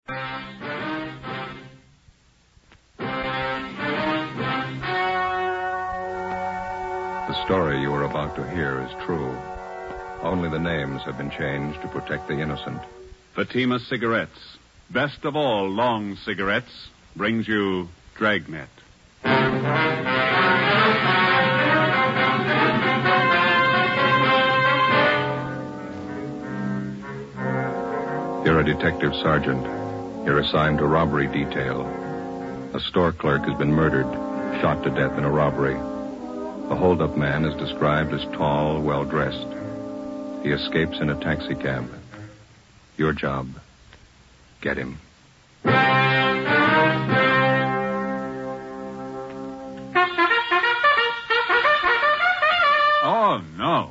The story you are about to hear is true. Only the names have been changed to protect the innocent. Fatima Cigarettes, best of all long cigarettes, brings you Dragnet. You're a detective sergeant. You're assigned to robbery detail. A store clerk has been murdered, shot to death in a robbery. The hold-up man is described as tall, well-dressed. He escapes in a taxicab. Your job, get him. Oh, no.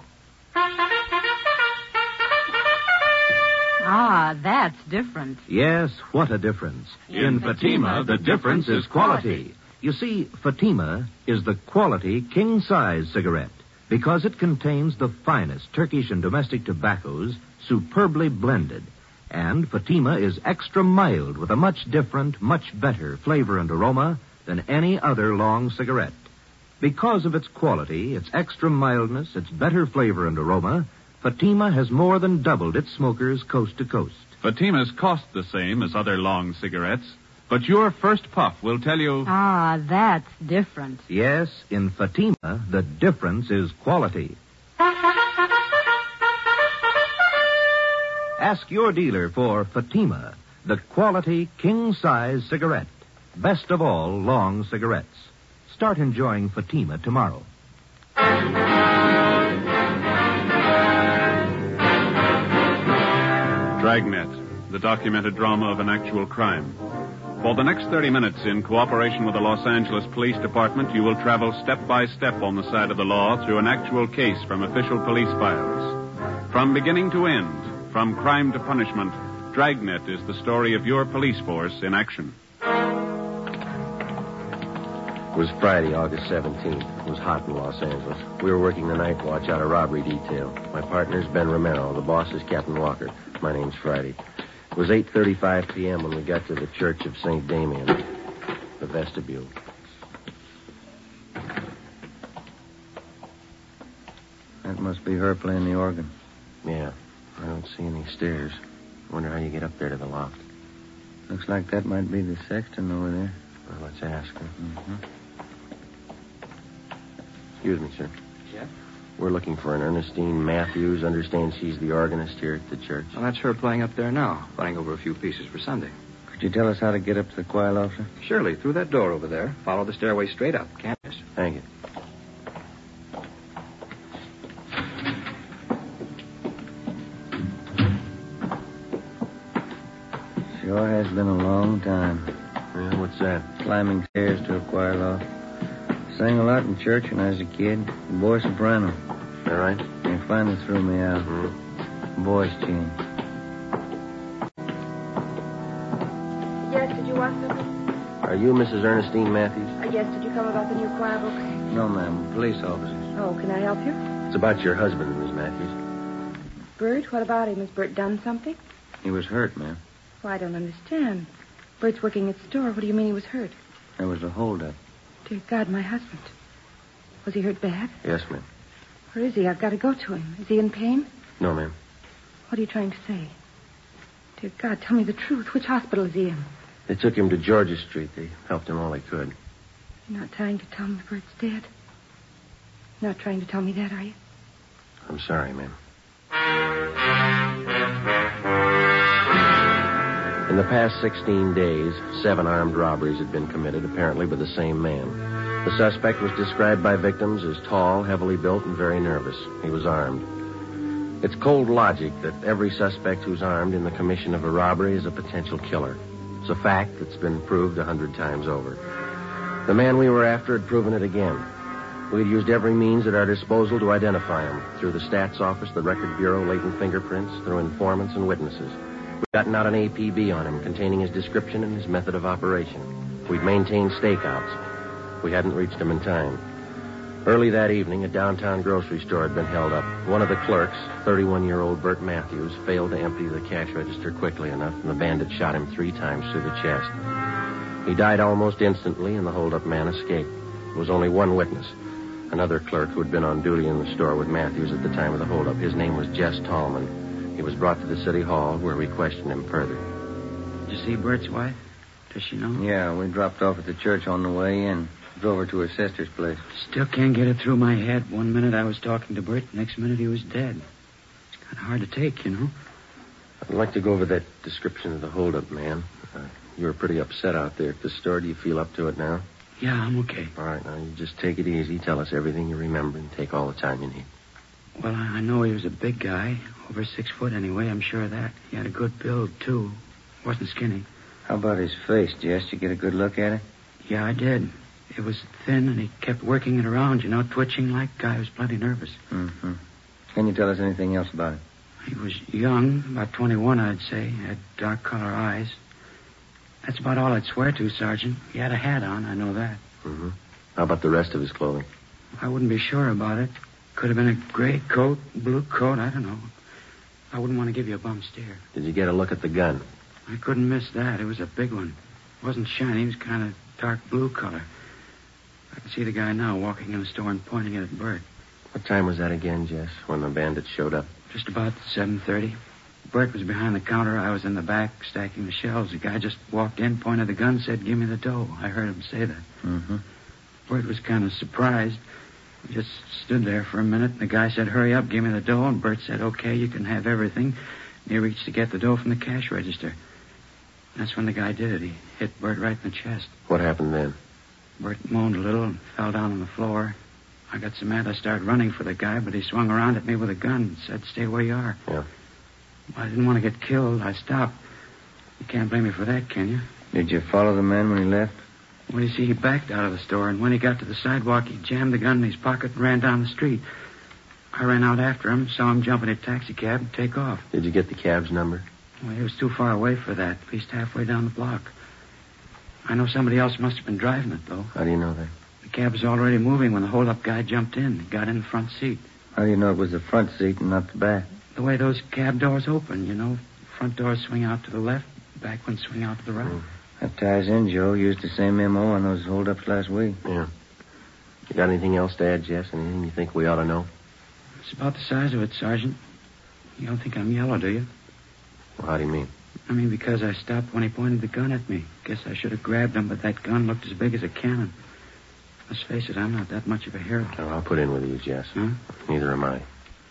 Ah, that's different. Yes, what a difference. In Fatima, the difference is quality. You see, Fatima is the quality king-size cigarette because it contains the finest Turkish and domestic tobaccos superbly blended. And Fatima is extra mild with a much different, much better flavor and aroma than any other long cigarette. Because of its quality, its extra mildness, its better flavor and aroma, Fatima has more than doubled its smokers coast to coast. Fatimas cost the same as other long cigarettes, but your first puff will tell you... Ah, that's different. Yes, in Fatima, the difference is quality. Ask your dealer for Fatima, the quality king-size cigarette. Best of all long cigarettes. Start enjoying Fatima tomorrow. Dragnet, the documented drama of an actual crime. For the next 30 minutes, in cooperation with the Los Angeles Police Department, you will travel step by step on the side of the law through an actual case from official police files. From beginning to end, from crime to punishment, Dragnet is the story of your police force in action. It was Friday, August 17th. It was hot in Los Angeles. We were working the night watch out of robbery detail. My partner's Ben Romero. The boss is Captain Walker. My name's Friday. It was 8:35 p.m. when we got to the Church of St. Damien, the vestibule. That must be her playing the organ. Yeah, I don't see any stairs. I wonder how you get up there to the loft. Looks like that might be the sexton over there. Well, let's ask her. Mm-hmm. Excuse me, sir. Yeah? We're looking for an Ernestine Matthews. Understand she's the organist here at the church. Well, that's her playing up there now, playing over a few pieces for Sunday. Could you tell us how to get up to the choir loft, sir? Surely, through that door over there. Follow the stairway straight up. Can't miss. Thank you. Sure has been a long time. Yeah, what's that? Climbing stairs to a choir loft. Sang a lot in church when I was a kid. Boy soprano. All right. They finally threw me out. Mm-hmm. Voice change. Yes, did you want something? Are you Mrs. Ernestine Matthews? Yes, did you come about the new choir book? No, ma'am. Police officers. Oh, can I help you? It's about your husband, Miss Matthews. Bert, what about him? Has Bert done something? He was hurt, ma'am. Oh, I don't understand. Bert's working at the store. What do you mean he was hurt? There was a holdup. Dear God, my husband. Was he hurt bad? Yes, ma'am. Where is he? I've got to go to him. Is he in pain? No, ma'am. What are you trying to say? Dear God, tell me the truth. Which hospital is he in? They took him to Georgia Street. They helped him all they could. You're not trying to tell me Bert's dead? You're not trying to tell me that, are you? I'm sorry, ma'am. In the past 16 days, 7 armed robberies had been committed, apparently by the same man. The suspect was described by victims as tall, heavily built, and very nervous. He was armed. It's cold logic that every suspect who's armed in the commission of a robbery is a potential killer. It's a fact that's been proved 100 times over. The man we were after had proven it again. We had used every means at our disposal to identify him, through the stats office, the record bureau, latent fingerprints, through informants and witnesses. We'd gotten out an APB on him containing his description and his method of operation. We'd maintained stakeouts. We hadn't reached him in time. Early that evening, a downtown grocery store had been held up. One of the clerks, 31-year-old Bert Matthews, failed to empty the cash register quickly enough, and the bandit shot him 3 times through the chest. He died almost instantly, and the hold-up man escaped. There was only one witness, another clerk who had been on duty in the store with Matthews at the time of the hold-up. His name was Jess Tallman. He was brought to the city hall, where we questioned him further. Did you see Bert's wife? Does she know? Yeah, we dropped off at the church on the way in. Drove her to her sister's place. Still can't get it through my head. One minute I was talking to Bert, next minute he was dead. It's kind of hard to take, you know. I'd like to go over that description of the hold-up man. You were pretty upset out there at the store. Do you feel up to it now? Yeah, I'm okay. All right, now you just take it easy. Tell us everything you remember and take all the time you need. Well, I know he was a big guy. Over 6 foot anyway, I'm sure of that. He had a good build, too. Wasn't skinny. How about his face, Jess? Did you get a good look at it? Yeah, I did. It was thin, and he kept working it around, you know, twitching like. Guy was plenty nervous. Mm-hmm. Can you tell us anything else about it? He was young, about 21, I'd say. Had dark color eyes. That's about all I'd swear to, Sergeant. He had a hat on, I know that. Mm-hmm. How about the rest of his clothing? I wouldn't be sure about it. Could have been a gray coat, blue coat, I don't know. I wouldn't want to give you a bum stare. Did you get a look at the gun? I couldn't miss that. It was a big one. It wasn't shiny. It was kind of dark blue color. I can see the guy now walking in the store and pointing it at Bert. What time was that again, Jess, when the bandits showed up? Just about 7:30. Bert was behind the counter. I was in the back stacking the shelves. The guy just walked in, pointed the gun, said, "Give me the dough." I heard him say that. Mm-hmm. Bert was kind of surprised. He just stood there for a minute, and the guy said, "Hurry up, give me the dough." And Bert said, "Okay, you can have everything." And he reached to get the dough from the cash register. That's when the guy did it. He hit Bert right in the chest. What happened then? Bert moaned a little and fell down on the floor. I got so mad I started running for the guy, but he swung around at me with a gun and said, "Stay where you are." Yeah. I didn't want to get killed. I stopped. You can't blame me for that, can you? Did you follow the man when he left? Well, you see, he backed out of the store, and when he got to the sidewalk, he jammed the gun in his pocket and ran down the street. I ran out after him, saw him jump in a taxicab and take off. Did you get the cab's number? Well, he was too far away for that, at least halfway down the block. I know somebody else must have been driving it, though. How do you know that? The cab was already moving when the hold-up guy jumped in. He got in the front seat. How do you know it was the front seat and not the back? The way those cab doors open, you know. Front doors swing out to the left, back ones swing out to the right. That ties in, Joe. Used the same MO on those hold-ups last week. Yeah. You got anything else to add, Jess? Anything you think we ought to know? It's about the size of it, Sergeant. You don't think I'm yellow, do you? Well, how do you mean? I mean, because I stopped when he pointed the gun at me. Guess I should have grabbed him, but that gun looked as big as a cannon. Let's face it, I'm not that much of a hero. Oh, I'll put in with you, Jess. Huh? Neither am I.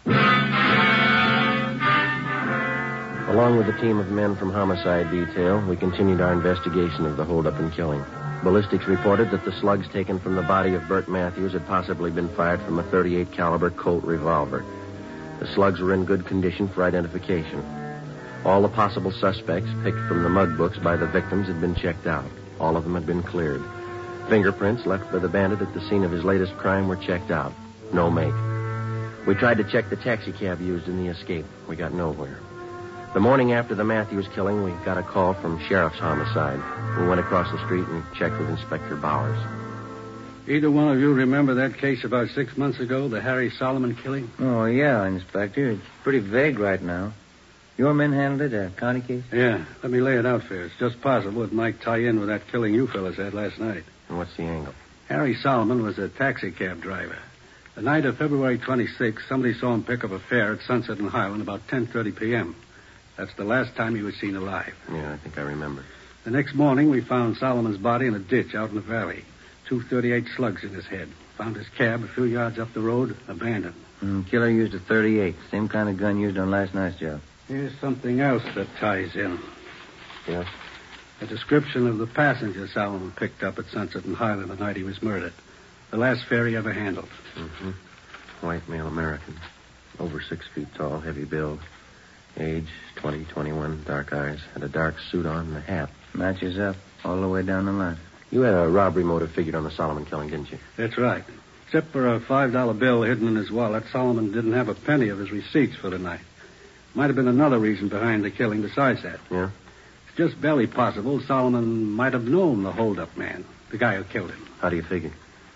Along with a team of men from homicide detail, we continued our investigation of the holdup and killing. Ballistics reported that the slugs taken from the body of Bert Matthews had possibly been fired from a .38 caliber Colt revolver. The slugs were in good condition for identification. All the possible suspects picked from the mug books by the victims had been checked out. All of them had been cleared. Fingerprints left by the bandit at the scene of his latest crime were checked out. No make. We tried to check the taxicab used in the escape. We got nowhere. The morning after the Matthews killing, we got a call from Sheriff's Homicide. We went across the street and checked with Inspector Bowers. Either one of you remember that case about 6 months ago, the Harry Solomon killing? Oh, yeah, Inspector. It's pretty vague right now. Your men handled it, a county case? Yeah. Let me lay it out for you. It's just possible it might tie in with that killing you fellas had last night. And what's the angle? Harry Solomon was a taxicab driver. The night of February 26th, somebody saw him pick up a fare at Sunset and Highland about 10:30 p.m. That's the last time he was seen alive. Yeah, I think I remember. The next morning, we found Solomon's body in a ditch out in the valley. 238 slugs in his head. Found his cab a few yards up the road, abandoned. Killer used a .38, same kind of gun used on last night's job. Here's something else that ties in. Yes? A description of the passenger Solomon picked up at Sunset and Highland the night he was murdered. The last fare he ever handled. Mm-hmm. White male American. Over 6 feet tall, heavy build. Age, 20, 21, dark eyes. Had a dark suit on and a hat. Matches up all the way down the line. You had a robbery motive figured on the Solomon killing, didn't you? That's right. Except for a $5 bill hidden in his wallet, Solomon didn't have a penny of his receipts for the night. Might have been another reason behind the killing besides that. Yeah? It's just barely possible Solomon might have known the hold-up man, the guy who killed him. How do you figure?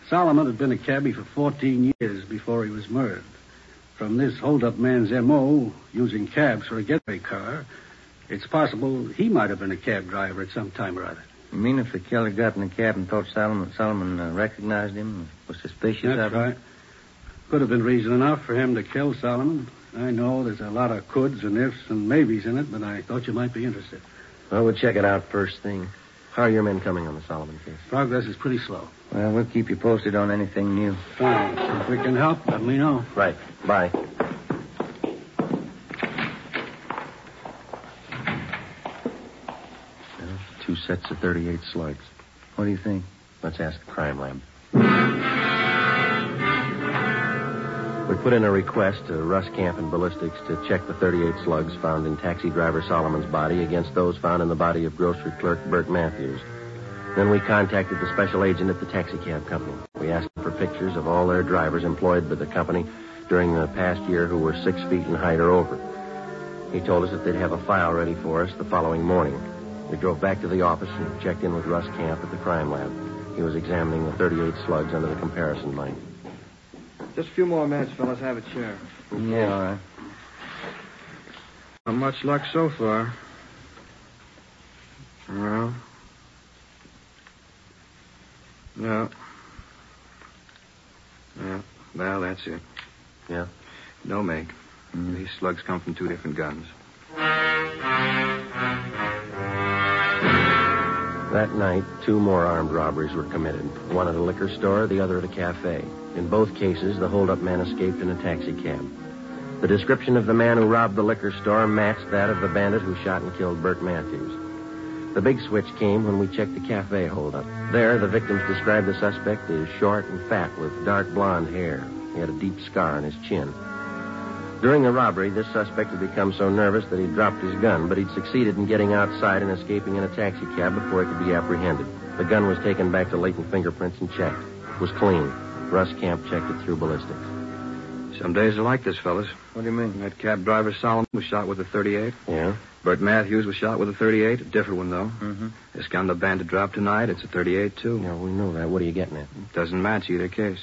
Solomon had been a cabbie for 14 years before he was murdered. From this hold-up man's M.O., using cabs for a getaway car, it's possible he might have been a cab driver at some time or other. You mean if the killer got in the cab and thought Solomon recognized him, was suspicious of him? That's right. Could have been reason enough for him to kill Solomon. I know there's a lot of coulds and ifs and maybes in it, but I thought you might be interested. Well, we'll check it out first thing. How are your men coming on the Solomon case? Progress is pretty slow. Well, we'll keep you posted on anything new. Fine. If we can help, let me know. Right. Bye. Well, 2 sets of 38 slugs. What do you think? Let's ask the crime lab. We put in a request to Russ Camp and Ballistics to check the 38 slugs found in taxi driver Solomon's body against those found in the body of grocery clerk Bert Matthews. Then we contacted the special agent at the taxi cab company. We asked for pictures of all their drivers employed by the company during the past year who were 6 feet in height or over. He told us that they'd have a file ready for us the following morning. We drove back to the office and checked in with Russ Camp at the crime lab. He was examining the 38 slugs under the comparison light. Just a few more minutes, fellas. Have a chair. Yeah, all right. Not much luck so far. Well. No. Yeah. Well, that's it. Yeah? No make. These slugs come from 2 different guns. That night, 2 more armed robberies were committed. One at a liquor store, the other at a cafe. In both cases, the hold-up man escaped in a taxi cab. The description of the man who robbed the liquor store matched that of the bandit who shot and killed Bert Matthews. The big switch came when we checked the cafe hold-up. There, the victims described the suspect as short and fat with dark blonde hair. He had a deep scar on his chin. During the robbery, this suspect had become so nervous that he dropped his gun, but he'd succeeded in getting outside and escaping in a taxi cab before he could be apprehended. The gun was taken back to latent fingerprints and checked. It was clean. Russ Camp checked it through ballistics. Some days are like this, fellas. What do you mean? That cab driver Solomon was shot with a 38. Yeah? Bert Matthews was shot with a 38. A different one, though. Mm-hmm. This gun the bandit dropped tonight, it's a 38, too. Yeah, we know that. What are you getting at? Doesn't match either case.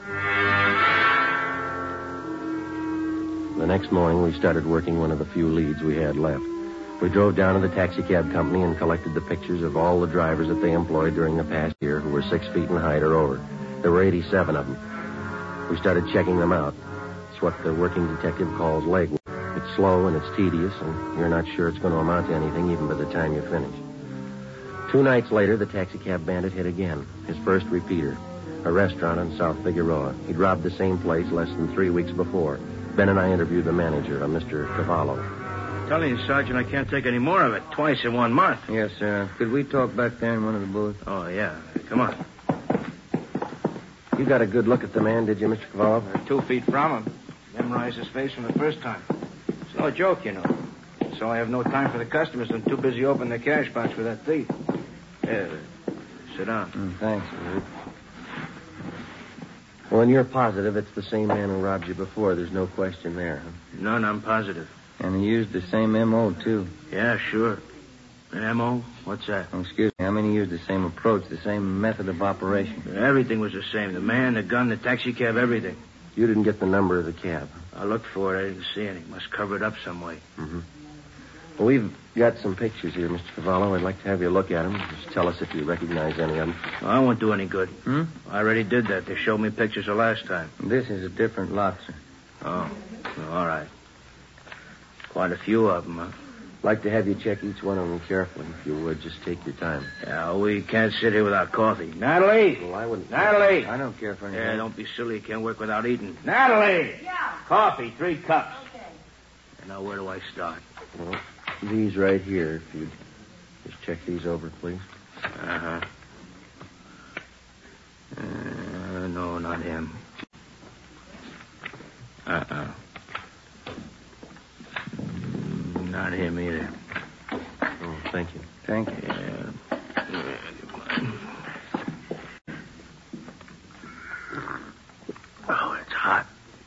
The next morning, we started working one of the few leads we had left. We drove down to the taxi cab company and collected the pictures of all the drivers that they employed during the past year who were 6 feet in height or over. There were 87 of them. We started checking them out. It's what the working detective calls legwork. It's slow and it's tedious, and you're not sure it's going to amount to anything even by the time you finish. 2 nights later, the taxi cab bandit hit again. His first repeater. A restaurant on South Figueroa. He'd robbed the same place less than 3 weeks before. Ben and I interviewed the manager, a Mr. Cavallo. Telling you, Sergeant, I can't take any more of it. Twice in 1 month. Yes, sir. Could we talk back there in one of the booths? Oh, yeah. Come on. You got a good look at the man, did you, Mr. Cavallo? 2 feet from him. Memorized his face from the first time. It's no joke, you know. So I have no time for the customers. I'm too busy opening the cash box for that thief. Sit down. Thanks. Well, and you're positive it's the same man who robbed you before. There's no question there, huh? None, I'm positive. And he used the same M.O., too. Yeah, sure. An M.O.? What's that? Oh, excuse me. I mean, he used the same approach, the same method of operation. Everything was the same. The man, the gun, the taxi cab, everything. You didn't get the number of the cab. I looked for it. I didn't see any. Must cover it up some way. Mm-hmm. Well, we've got some pictures here, Mr. Cavallo. I'd like to have you look at them. Just tell us if you recognize any of them. I won't do any good. Hmm? I already did that. They showed me pictures the last time. This is a different lot, sir. Oh, well, all right. Quite a few of them, huh? I'd like to have you check each one of them carefully, if you would. Just take your time. Yeah, we can't sit here without coffee. Natalie! Well, I wouldn't... Natalie! I don't care for anything. Yeah, don't be silly. You can't work without eating. Natalie! Yeah. Coffee, 3 cups. Okay. And now, where do I start? Well, these right here, if you'd just check these over, please. Uh-huh. No, not him. Not him either. Oh, thank you. Thank you. Oh, it's hot.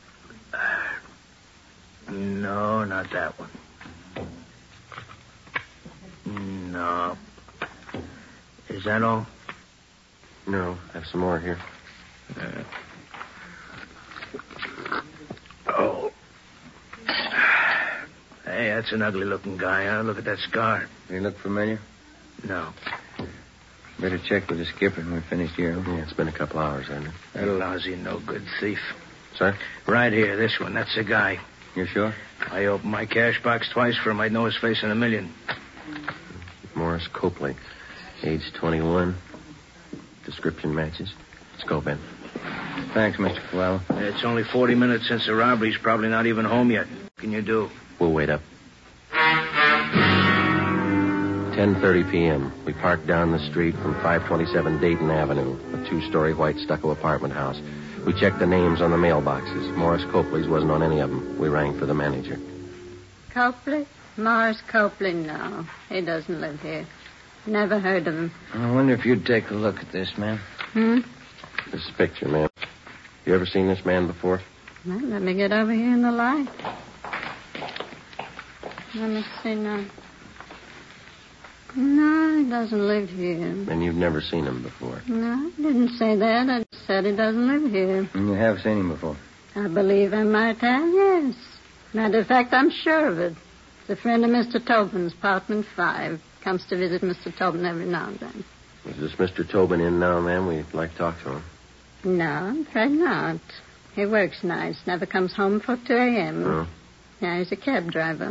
No, not that one. No. Is that all? No, I have some more here. Oh. Hey, that's an ugly-looking guy, huh? Look at that scar. He look familiar? No. Better check with the skipper when we finish here. Yeah, it's been a couple hours, hasn't it? That lousy, no-good thief. Sir? Right here, this one. That's the guy. You sure? I opened my cash box twice for him. I'd know his face in a million. Morris Copley. Age 21. Description matches. Let's go, Ben. Thanks, Mr. Flowell. It's only 40 minutes since the robbery. He's probably not even home yet. What can you do? We'll wait up. 10:30 p.m. We parked down the street from 527 Dayton Avenue, a 2-story white stucco apartment house. We checked the names on the mailboxes. Morris Copley's wasn't on any of them. We rang for the manager. Copley? Morris Copley, no. He doesn't live here. Never heard of him. I wonder if you'd take a look at this, man. This picture, ma'am. You ever seen this man before? Well, let me get over here in the light. Let me see now. No, he doesn't live here. And you've never seen him before? No, I didn't say that. I just said he doesn't live here. And you have seen him before? I believe I might have, yes. Matter of fact, I'm sure of it. He's a friend of Mr. Tobin's, apartment 5. Comes to visit Mr. Tobin every now and then. Is this Mr. Tobin in now, ma'am? We'd like to talk to him. No, I'm afraid not. He works nights, never comes home before 2 a.m. Oh. Yeah, he's a cab driver.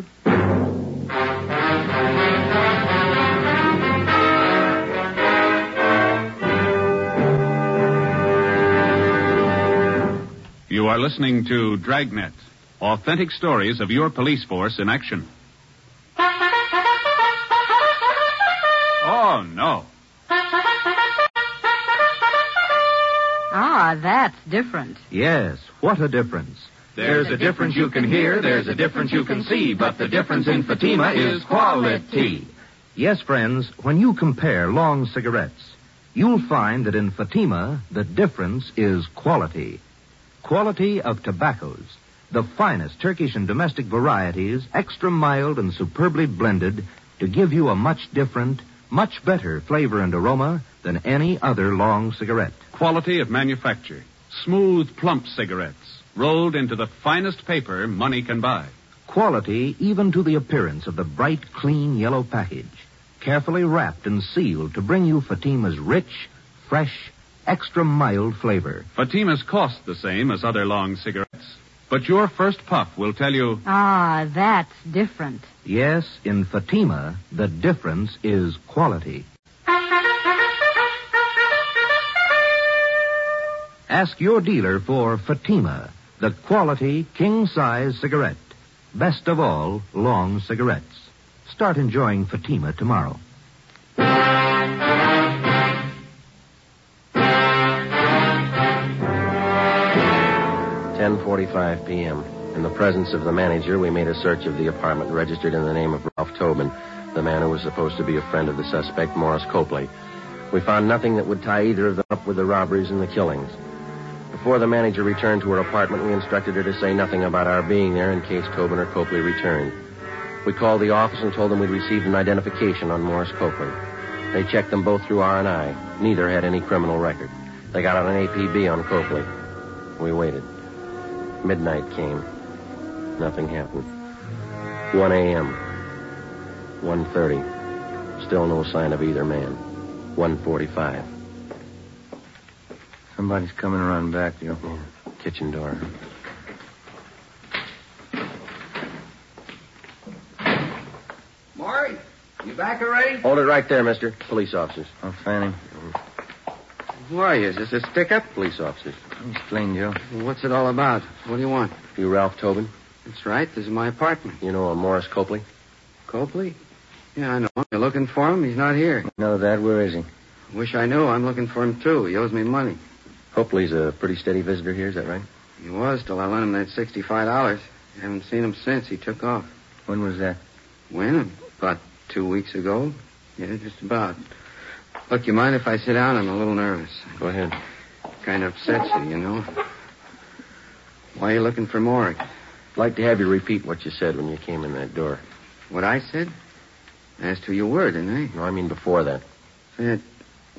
You are listening to Dragnet, authentic stories of your police force in action. Oh, no. Ah, that's different. Yes, what a difference. There's a difference you can hear, there's a difference you can see, but the difference in Fatima is quality. Yes, friends, when you compare long cigarettes, you'll find that in Fatima, the difference is quality. Quality of tobaccos. The finest Turkish and domestic varieties, extra mild and superbly blended, to give you a much different, much better flavor and aroma than any other long cigarette. Quality of manufacture. Smooth, plump cigarettes, rolled into the finest paper money can buy. Quality even to the appearance of the bright, clean yellow package, carefully wrapped and sealed to bring you Fatima's rich, fresh, extra mild flavor. Fatima's cost the same as other long cigarettes, but your first puff will tell you... Ah, that's different. Yes, in Fatima, the difference is quality. Ask your dealer for Fatima, the quality king-size cigarette. Best of all, long cigarettes. Start enjoying Fatima tomorrow. 10:45 p.m. In the presence of the manager, we made a search of the apartment registered in the name of Ralph Tobin, the man who was supposed to be a friend of the suspect, Morris Copley. We found nothing that would tie either of them up with the robberies and the killings. Before the manager returned to her apartment, we instructed her to say nothing about our being there in case Tobin or Copley returned. We called the office and told them we'd received an identification on Morris Copley. They checked them both through R&I. Neither had any criminal record. They got out an APB on Copley. We waited. Midnight came. Nothing happened. 1 a.m. 1:30. Still no sign of either man. 1:45. Somebody's coming around back, Joe. Yeah. Kitchen door. Maury, you back already? Hold it right there, mister. Police officers. Oh, Fanning. Who are you? Is this a stick-up? Police officers. Explain, Joe. What's it all about? What do you want? You Ralph Tobin? That's right. This is my apartment. You know Morris Copley? Copley? Yeah, I know him. You're looking for him? He's not here. Know that. Where is he? Wish I knew. I'm looking for him, too. He owes me money. Copley's a pretty steady visitor here, is that right? He was till I lent him that $65. Haven't seen him since. He took off. When was that? When? About 2 weeks ago. Yeah, just about. Look, you mind if I sit down? I'm a little nervous. Go ahead. Kind of upsets you know. Why are you looking for Maury? I'd like to have you repeat what you said when you came in that door. What I said? Asked who you were, didn't I? No, I mean before that. Said,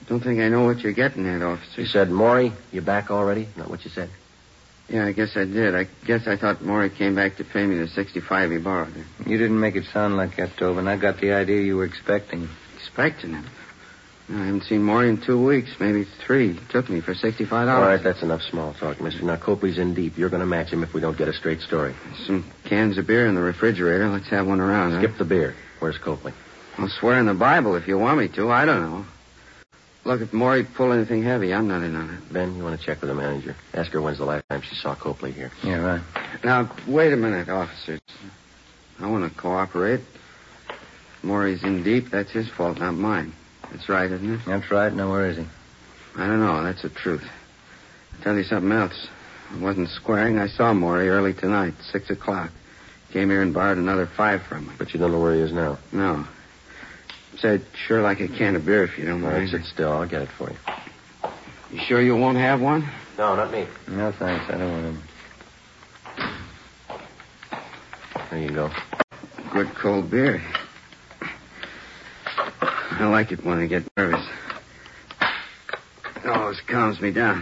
Don't think I know what you're getting at, officer. You said, Maury, you back already? Not what you said? Yeah, I guess I did. I guess I thought Maury came back to pay me the $65 he borrowed. You didn't make it sound like that, Tobin. I got the idea you were expecting him. Expecting him? No, I haven't seen Maury in 2 weeks, maybe 3. He took me for $65. All right, that's enough small talk, mister. Now, Copley's in deep. You're going to match him if we don't get a straight story. Some cans of beer in the refrigerator. Let's have one around, Skip the beer. Where's Copley? I'll swear in the Bible if you want me to. I don't know. Look, if Maury pulled anything heavy, I'm not in on it. Ben, you want to check with the manager? Ask her when's the last time she saw Copley here. Yeah, right. Now, wait a minute, officers. I want to cooperate. If Maury's in deep, that's his fault, not mine. That's right, isn't it? That's right. Now, where is he? I don't know. That's the truth. I'll tell you something else. I wasn't squaring. I saw Maury early tonight, 6 o'clock. Came here and borrowed another $5 from him. But you don't know where he is now? No. Said sure like a can of beer if you don't mind. All right, sit still. I'll get it for you. You sure you won't have one? No, not me. No, thanks. I don't want him. There you go. Good cold beer. I like it when I get nervous. It always calms me down.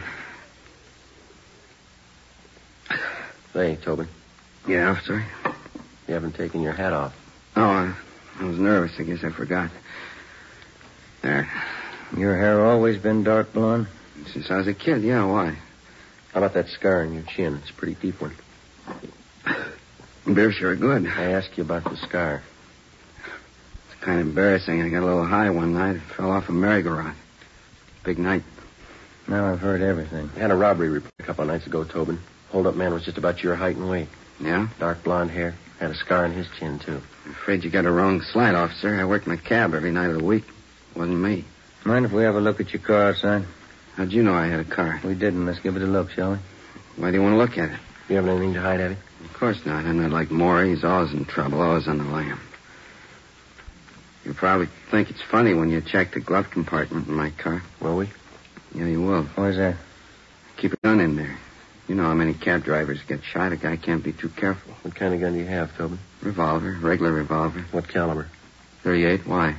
Say, Tobin. Yeah, officer? You haven't taken your hat off. Oh, I was nervous. I guess I forgot. There. Your hair always been dark blonde? Since I was a kid, yeah, why? How about that scar on your chin? It's a pretty deep one. Beer's sure good. I asked you about the scar. It's kind of embarrassing. I got a little high one night. Fell off a merry-go-round. Big night. Now I've heard everything. I had a robbery report a couple of nights ago, Tobin. Hold-up man was just about your height and weight. Yeah? Dark blonde hair. Had a scar on his chin, too. I'm afraid you got a wrong slight, officer. I worked my cab every night of the week. Wasn't me. Mind if we have a look at your car outside? How'd you know I had a car? We didn't. Let's give it a look, shall we? Why do you want to look at it? You have anything to hide, Eddie? Of course not. I'm not like Maury. He's always in trouble, always on the lam. You probably think it's funny when you check the glove compartment in my car. Will we? Yeah, you will. Where's that? Keep a gun in there. You know how many cab drivers get shot. A guy can't be too careful. What kind of gun do you have, Tobin? Revolver. Regular revolver. What caliber? 38. Why?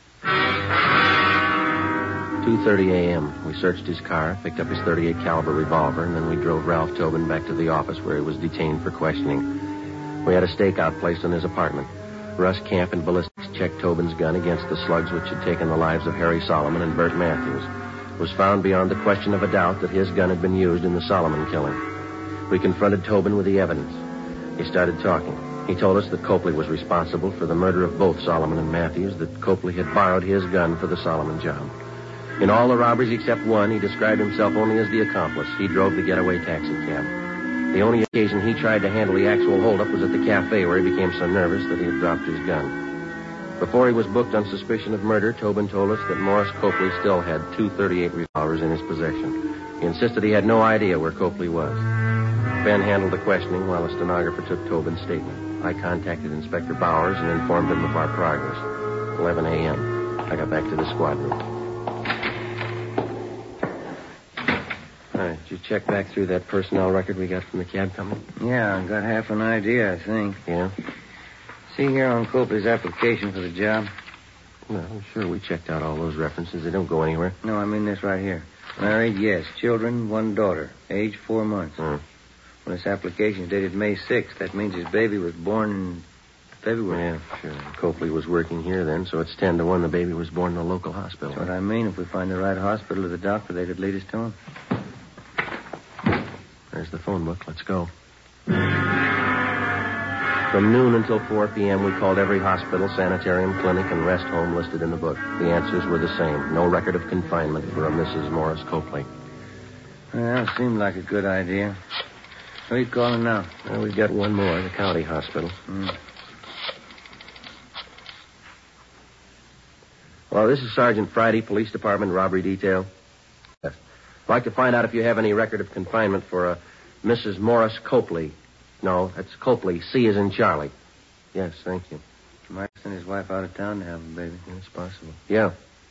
2:30 a.m. We searched his car, picked up his 38 caliber revolver, and then we drove Ralph Tobin back to the office where he was detained for questioning. We had a stakeout placed in his apartment. Russ Camp and ballistics checked Tobin's gun against the slugs which had taken the lives of Harry Solomon and Bert Matthews. It was found beyond the question of a doubt that his gun had been used in the Solomon killing. We confronted Tobin with the evidence. He started talking. He told us that Copley was responsible for the murder of both Solomon and Matthews, that Copley had borrowed his gun for the Solomon job. In all the robberies except one, he described himself only as the accomplice. He drove the getaway taxi cab. The only occasion he tried to handle the actual holdup was at the cafe where he became so nervous that he had dropped his gun. Before he was booked on suspicion of murder, Tobin told us that Morris Copley still had 2 .38 revolvers in his possession. He insisted he had no idea where Copley was. Ben handled the questioning while a stenographer took Tobin's statement. I contacted Inspector Bowers and informed him of our progress. 11 a.m. I got back to the squad room. All right, did you check back through that personnel record we got from the cab company? Yeah, I got half an idea, I think. Yeah? See here on Copley's application for the job? Well, I'm sure we checked out all those references. They don't go anywhere. No, I mean this right here. Married, yes. Children, 1 daughter. Age 4 months. Hmm. Well, this application is dated May 6th. That means his baby was born in February. Yeah, sure. Copley was working here then, so it's 10 to 1 the baby was born in a local hospital. That's what I mean. If we find the right hospital or the doctor, they could lead us to him. There's the phone book. Let's go. From noon until 4 p.m., we called every hospital, sanitarium, clinic, and rest home listed in the book. The answers were the same. No record of confinement for a Mrs. Morris Copley. Well, seemed like a good idea. Who are you calling now? Well, we've got one more, the county hospital. Well, this is Sergeant Friday, Police Department, Robbery Detail. Yes. I'd like to find out if you have any record of confinement for a Mrs. Morris Copley. No, that's Copley. C as in Charlie. Yes, thank you. Might send his wife out of town to have a baby. It's possible. Yeah.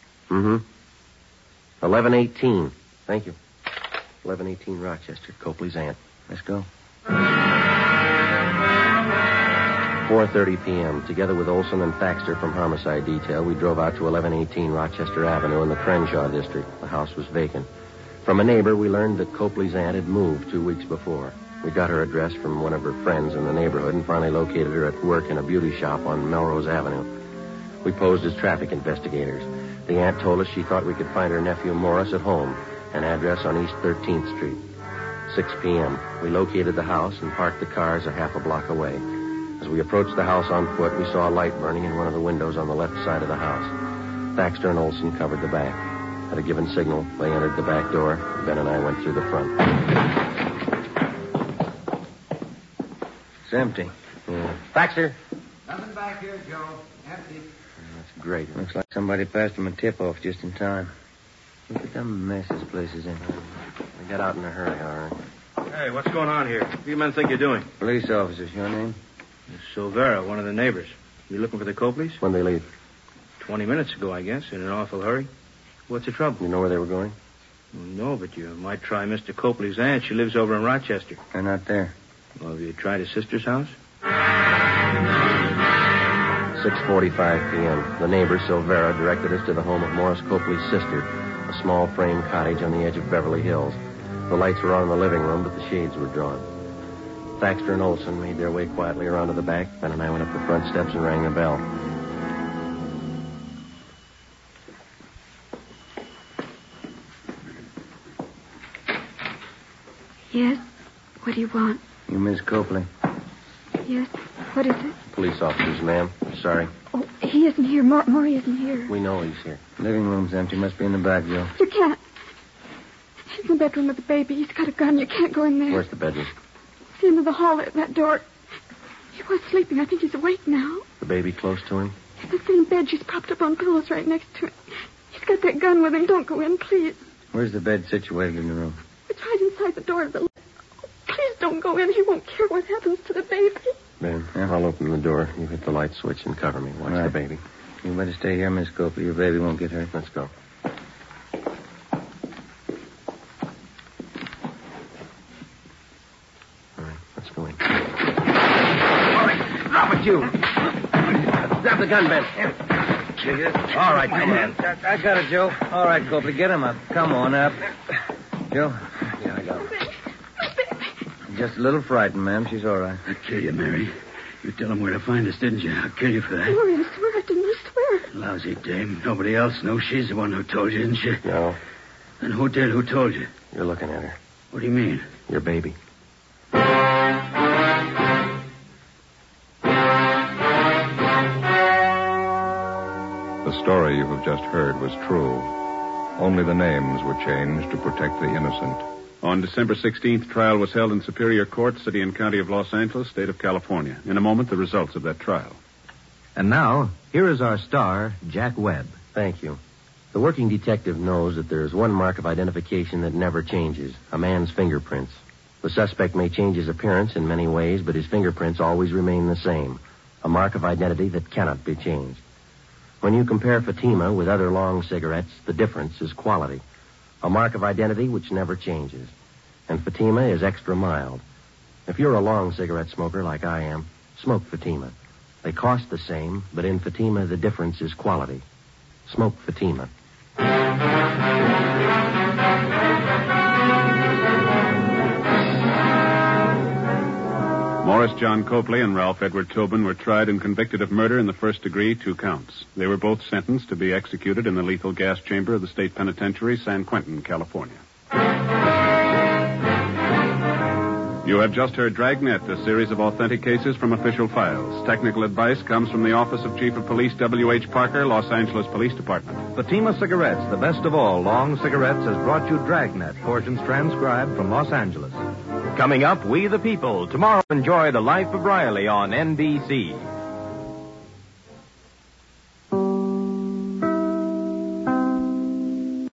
1118. Thank you. 1118 Rochester, Copley's aunt. Let's go. 4:30 p.m., together with Olson and Thaxter from Homicide Detail, we drove out to 1118 Rochester Avenue in the Crenshaw district. The house was vacant. From a neighbor, we learned that Copley's aunt had moved 2 weeks before. We got her address from one of her friends in the neighborhood and finally located her at work in a beauty shop on Melrose Avenue. We posed as traffic investigators. The aunt told us she thought we could find her nephew Morris at home, an address on East 13th Street. 6 p.m. We located the house and parked the cars a half a block away. As we approached the house on foot, we saw a light burning in one of the windows on the left side of the house. Thaxter and Olson covered the back. At a given signal, they entered the back door. Ben and I went through the front. It's empty. Yeah. Thaxter! Nothing back here, Joe. Empty. That's great. Looks like somebody passed him a tip-off just in time. Look at the mess this place is in. We got out in a hurry, all right. Hey, what's going on here? What do you men think you're doing? Police officers, your name? Silvera, one of the neighbors. You looking for the Copleys? When they leave? 20 minutes ago, I guess, in an awful hurry. What's the trouble? You know where they were going? Well, no, but you might try Mr. Copley's aunt. She lives over in Rochester. They're not there. Well, have you tried his sister's house? 6:45 p.m. The neighbor, Silvera, directed us to the home of Morris Copley's sister, a small frame cottage on the edge of Beverly Hills. The lights were on in the living room, but the shades were drawn. Thaxter and Olson made their way quietly around to the back. Ben and I went up the front steps and rang the bell. Yes? What do you want? You Miss Copley? Yes? What is it? Police officers, ma'am. Sorry. Oh, he isn't here. Maury isn't here. We know he's here. Living room's empty. Must be in the back, Joe. You can't. He's in the bedroom with the baby. He's got a gun. You can't go in there. Where's the bedroom? It's the end of the hall at that door. He was sleeping. I think he's awake now. The baby close to him? In the same bed. She's propped up on pillows right next to him. He's got that gun with him. Don't go in, please. Where's the bed situated in the room? It's right inside the door of the... Oh, please don't go in. He won't care what happens to the baby. Ben, I'll open the door. You hit the light switch and cover me. Watch Right. the baby. You better stay here, Miss Copley. Your baby won't get hurt. Let's go. All right, let's go in. All right, drop it, you. Grab the gun, Ben. All right, come on. I got it, Joe. All right, Copley, get him up. Come on up. Joe? Yeah, I got him. Just a little frightened, ma'am. She's all right. I'll kill you, Mary. You tell him where to find us, didn't you? I'll kill you for that. Maury, I swear I didn't. I swear. Lousy dame. Nobody else knows she's the one who told you, didn't she? No, Then who did? Who told you? you're looking at her. What do you mean? Your baby. The story you have just heard was true. Only the names were changed to protect the innocent. On December 16th, trial was held in Superior Court, City and County of Los Angeles, State of California. In a moment, the results of that trial. And now, here is our star, Jack Webb. Thank you. The working detective knows that there is one mark of identification that never changes, a man's fingerprints. The suspect may change his appearance in many ways, but his fingerprints always remain the same, a mark of identity that cannot be changed. When you compare Fatima with other long cigarettes, the difference is quality, a mark of identity which never changes. And Fatima is extra mild. If you're a long cigarette smoker like I am, smoke Fatima. They cost the same, but in Fatima the difference is quality. Smoke Fatima. Morris John Copley and Ralph Edward Tobin were tried and convicted of murder in the first degree, 2 counts. They were both sentenced to be executed in the lethal gas chamber of the state penitentiary, San Quentin, California. You have just heard Dragnet, a series of authentic cases from official files. Technical advice comes from the Office of Chief of Police W.H. Parker, Los Angeles Police Department. Fatima Cigarettes, the best of all long cigarettes, has brought you Dragnet, portions transcribed from Los Angeles. Coming up, We the People. Tomorrow, enjoy The Life of Riley on NBC.